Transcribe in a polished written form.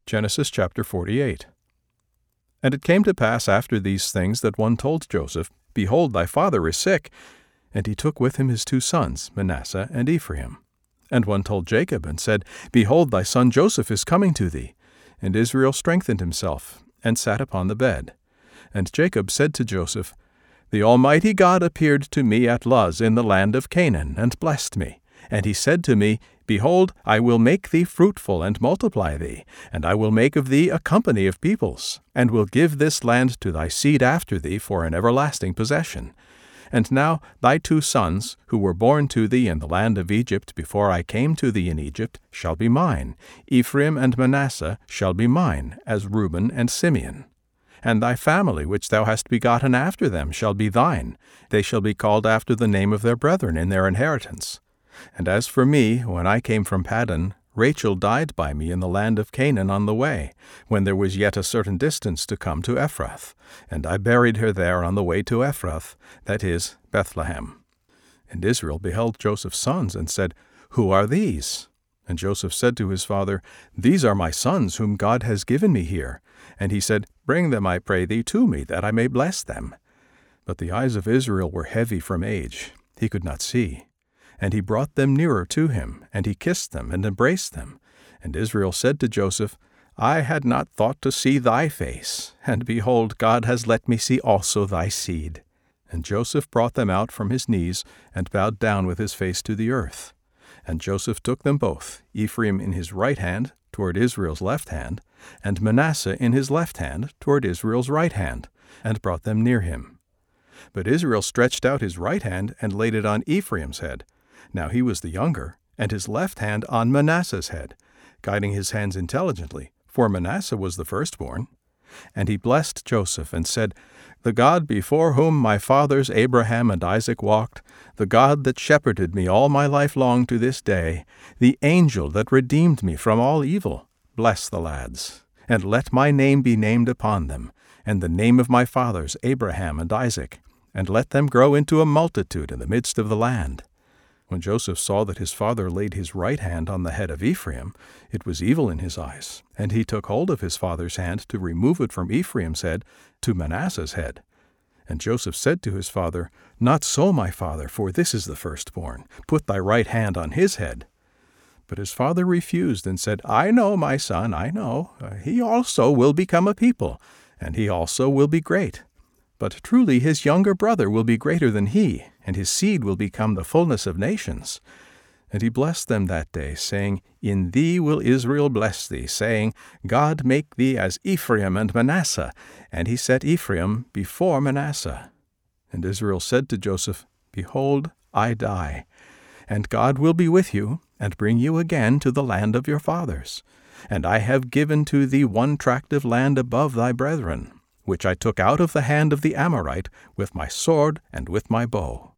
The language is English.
Genesis chapter 48. And it came to pass after these things that one told Joseph, Behold, thy father is sick. And he took with him his 2 sons, Manasseh and Ephraim. And one told Jacob, and said, Behold, thy son Joseph is coming to thee. And Israel strengthened himself, and sat upon the bed. And Jacob said to Joseph, The Almighty God appeared to me at Luz in the land of Canaan, and blessed me. And he said to me, Behold, I will make thee fruitful, and multiply thee, and I will make of thee a company of peoples, and will give this land to thy seed after thee for an everlasting possession. And now thy 2 sons, who were born to thee in the land of Egypt before I came to thee in Egypt, shall be mine. Ephraim and Manasseh shall be mine, as Reuben and Simeon. And thy family which thou hast begotten after them shall be thine. They shall be called after the name of their brethren in their inheritance. And as for me, when I came from Paddan, Rachel died by me in the land of Canaan on the way, when there was yet a certain distance to come to Ephrath. And I buried her there on the way to Ephrath, that is, Bethlehem. And Israel beheld Joseph's sons, and said, Who are these? And Joseph said to his father, These are my sons, whom God has given me here. And he said, Bring them, I pray thee, to me, that I may bless them. But the eyes of Israel were heavy from age. He could not see. And he brought them nearer to him, and he kissed them, and embraced them. And Israel said to Joseph, I had not thought to see thy face, and behold, God has let me see also thy seed. And Joseph brought them out from his knees, and bowed down with his face to the earth. And Joseph took them both, Ephraim in his right hand, toward Israel's left hand, and Manasseh in his left hand, toward Israel's right hand, and brought them near him. But Israel stretched out his right hand, and laid it on Ephraim's head. Now he was the younger, and his left hand on Manasseh's head, guiding his hands intelligently, for Manasseh was the firstborn. And he blessed Joseph, and said, The God before whom my fathers Abraham and Isaac walked, the God that shepherded me all my life long to this day, the angel that redeemed me from all evil, bless the lads, and let my name be named upon them, and the name of my fathers Abraham and Isaac, and let them grow into a multitude in the midst of the land. When Joseph saw that his father laid his right hand on the head of Ephraim, it was evil in his eyes, and he took hold of his father's hand to remove it from Ephraim's head to Manasseh's head. And Joseph said to his father, Not so, my father, for this is the firstborn. Put thy right hand on his head. But his father refused and said, I know, my son, I know. He also will become a people, and he also will be great. But truly his younger brother will be greater than he, and his seed will become the fullness of nations. And he blessed them that day, saying, In thee will Israel bless thee, saying, God make thee as Ephraim and Manasseh. And he set Ephraim before Manasseh. And Israel said to Joseph, Behold, I die, and God will be with you, and bring you again to the land of your fathers. And I have given to thee one tract of land above thy brethren, which I took out of the hand of the Amorite with my sword and with my bow.